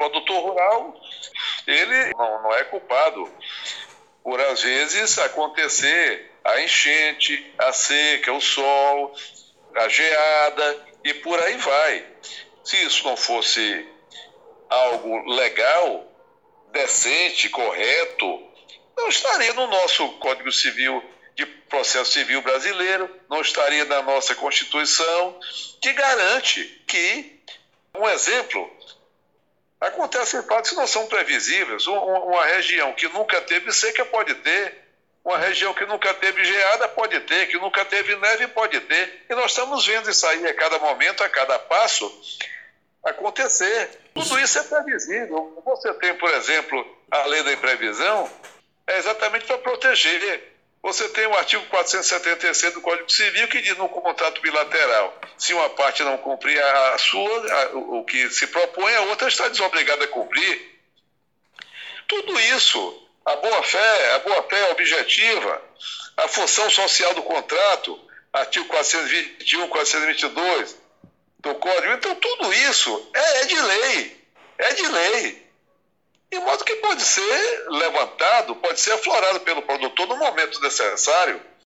produtor rural, ele não é culpado por, às vezes, acontecer a enchente, a seca, o sol, a geada e por aí vai. Se isso não fosse algo legal, decente, correto, não estaria no nosso Código Civil de Processo Civil brasileiro, não estaria na nossa Constituição, que garante que, um exemplo, acontecem fatos que não são previsíveis. Uma região que nunca teve seca pode ter, uma região que nunca teve geada pode ter, que nunca teve neve pode ter. E nós estamos vendo isso aí a cada momento, a cada passo, acontecer. Tudo isso é previsível. Você tem, por exemplo, a lei da imprevisão, é exatamente para proteger. Você tem o artigo 476 do Código Civil que diz no contrato bilateral, se uma parte não cumprir o que se propõe, a outra está desobrigada a cumprir. Tudo isso, a boa-fé objetiva, a função social do contrato, artigo 421, 422 do Código, então tudo isso é de lei. De modo que pode ser levantado, pode ser aflorado pelo produtor no momento necessário.